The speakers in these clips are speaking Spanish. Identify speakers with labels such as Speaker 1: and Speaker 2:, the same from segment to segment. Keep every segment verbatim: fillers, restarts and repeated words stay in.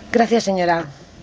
Speaker 1: Gracias, señora.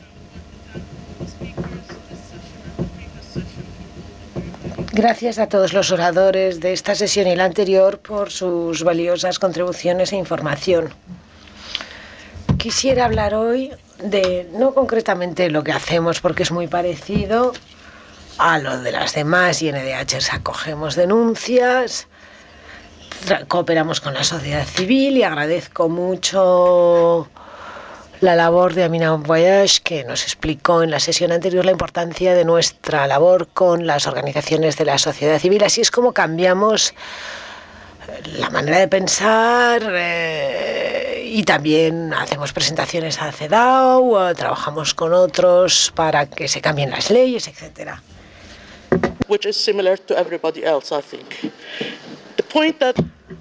Speaker 1: Gracias a todos los oradores de esta sesión y la anterior por sus valiosas contribuciones e información. Quisiera hablar hoy de, no concretamente lo que hacemos, porque es muy parecido a lo de las demás I N D H. Acogemos denuncias, cooperamos con la sociedad civil y agradezco mucho la labor de Amina Voyage, que nos explicó en la sesión anterior la importancia de nuestra labor con las organizaciones de la sociedad civil. Así es como cambiamos la manera de pensar eh, y también hacemos presentaciones a CEDAW, trabajamos con otros para que se cambien las leyes, etcétera.
Speaker 2: Which is similar to everybody else, I think. The point that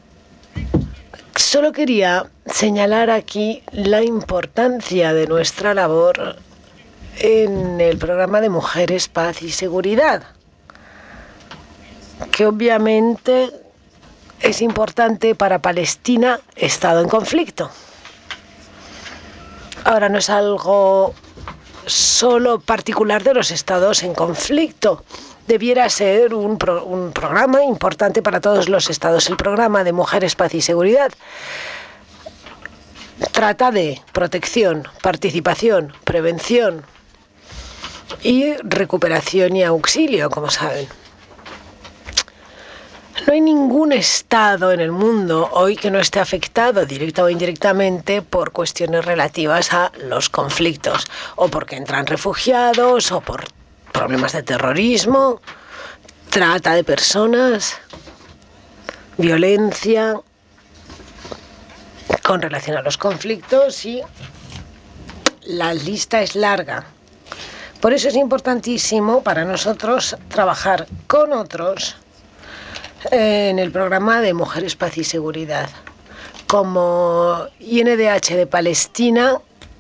Speaker 1: Solo quería señalar aquí la importancia de nuestra labor en el programa de Mujeres, Paz y Seguridad, que obviamente es importante para Palestina, Estado en conflicto. Ahora, no es algo solo particular de los estados en conflicto. Debiera ser un, pro, un programa importante para todos los estados. El programa de Mujeres, Paz y Seguridad trata de protección, participación, prevención y recuperación y auxilio, como saben. No hay ningún estado en el mundo hoy que no esté afectado directa o indirectamente por cuestiones relativas a los conflictos, o porque entran refugiados, o por problemas de terrorismo, trata de personas, violencia con relación a los conflictos, y la lista es larga. Por eso es importantísimo para nosotros trabajar con otros en el programa de Mujeres, Paz y Seguridad. Como I N D H de Palestina,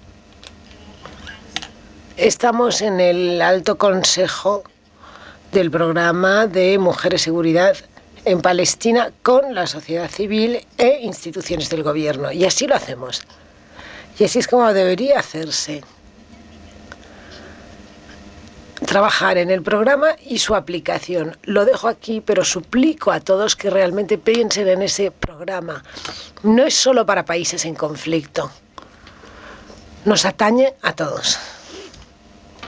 Speaker 1: estamos en el Alto Consejo del programa de Mujeres, Seguridad en Palestina con la sociedad civil e instituciones del gobierno. Y así lo hacemos. Y así es como debería hacerse. Trabajar en el programa y su aplicación. Lo dejo aquí, pero suplico a todos que realmente piensen en ese programa. No es solo para países en conflicto. Nos atañe a todos.